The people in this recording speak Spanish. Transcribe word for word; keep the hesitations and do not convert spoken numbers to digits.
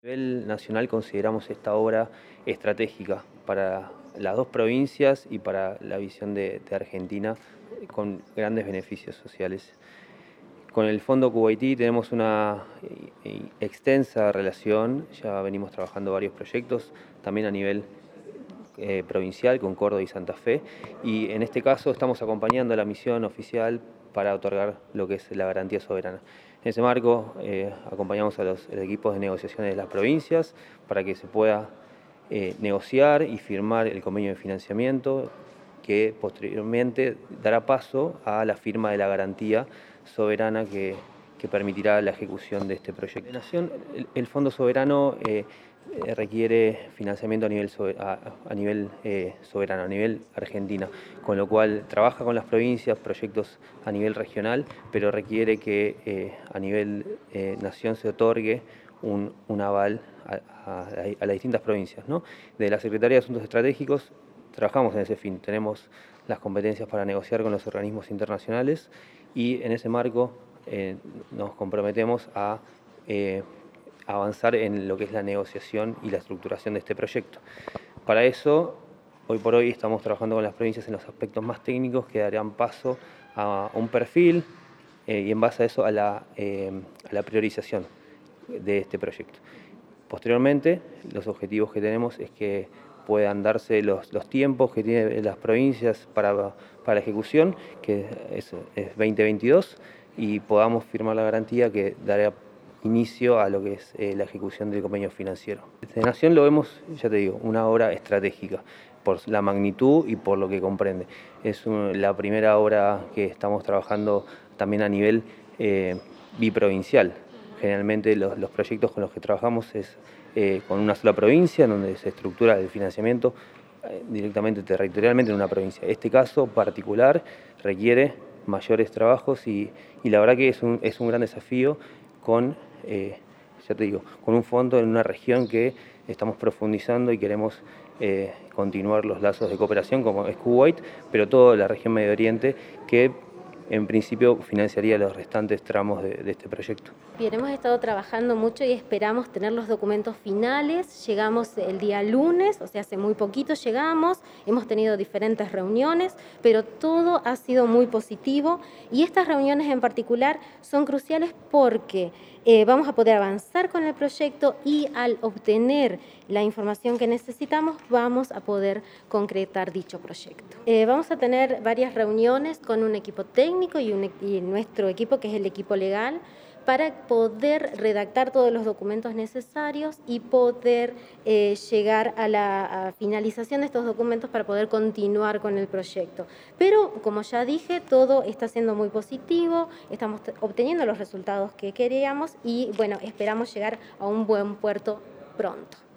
A nivel nacional consideramos esta obra estratégica para las dos provincias y para la visión de, de Argentina, con grandes beneficios sociales. Con el Fondo Kuwaití tenemos una extensa relación, ya venimos trabajando varios proyectos, también a nivel eh, provincial con Córdoba y Santa Fe, y en este caso estamos acompañando a la misión oficial para otorgar lo que es la garantía soberana. En ese marco eh, acompañamos a los equipos de negociaciones de las provincias para que se pueda eh, negociar y firmar el convenio de financiamiento que posteriormente dará paso a la firma de la garantía soberana que, que permitirá la ejecución de este proyecto. En Nación, el, el Fondo Soberano eh, requiere financiamiento a nivel, a, a nivel eh, soberano, a nivel Argentina, con lo cual trabaja con las provincias, proyectos a nivel regional, pero requiere que eh, a nivel eh, nación se otorgue un, un aval a, a, a las distintas provincias, ¿no? De la Secretaría de Asuntos Estratégicos trabajamos en ese fin, tenemos las competencias para negociar con los organismos internacionales y en ese marco eh, nos comprometemos a eh, avanzar en lo que es la negociación y la estructuración de este proyecto. Para eso, hoy por hoy estamos trabajando con las provincias en los aspectos más técnicos que darán paso a un perfil eh, y en base a eso a la, eh, a la priorización de este proyecto. Posteriormente, los objetivos que tenemos es que puedan darse los, los tiempos que tienen las provincias para, para la ejecución, que es, es veinte veintidós, y podamos firmar la garantía que dará inicio a lo que es eh, la ejecución del convenio financiero. Desde Nación lo vemos, ya te digo, una obra estratégica por la magnitud y por lo que comprende. Es un, la primera obra que estamos trabajando también a nivel eh, biprovincial. Generalmente los, los proyectos con los que trabajamos es eh, con una sola provincia, donde se estructura el financiamiento eh, directamente territorialmente en una provincia. Este caso particular requiere mayores trabajos y, y la verdad que es un, es un gran desafío con, eh, ya te digo, con un fondo en una región que estamos profundizando y queremos eh, continuar los lazos de cooperación como es Kuwait, pero toda la región Medio Oriente que en principio financiaría los restantes tramos de, de este proyecto. Bien, hemos estado trabajando mucho y esperamos tener los documentos finales. Llegamos el día lunes, o sea, hace muy poquito llegamos, hemos tenido diferentes reuniones, pero todo ha sido muy positivo y estas reuniones en particular son cruciales porque eh, vamos a poder avanzar con el proyecto y al obtener la información que necesitamos vamos a poder concretar dicho proyecto. Eh, vamos a tener varias reuniones con un equipo técnico y, un, y nuestro equipo que es el equipo legal para poder redactar todos los documentos necesarios y poder eh, llegar a la a finalización de estos documentos para poder continuar con el proyecto. Pero, como ya dije, todo está siendo muy positivo, estamos obteniendo los resultados que queríamos y, bueno, esperamos llegar a un buen puerto pronto.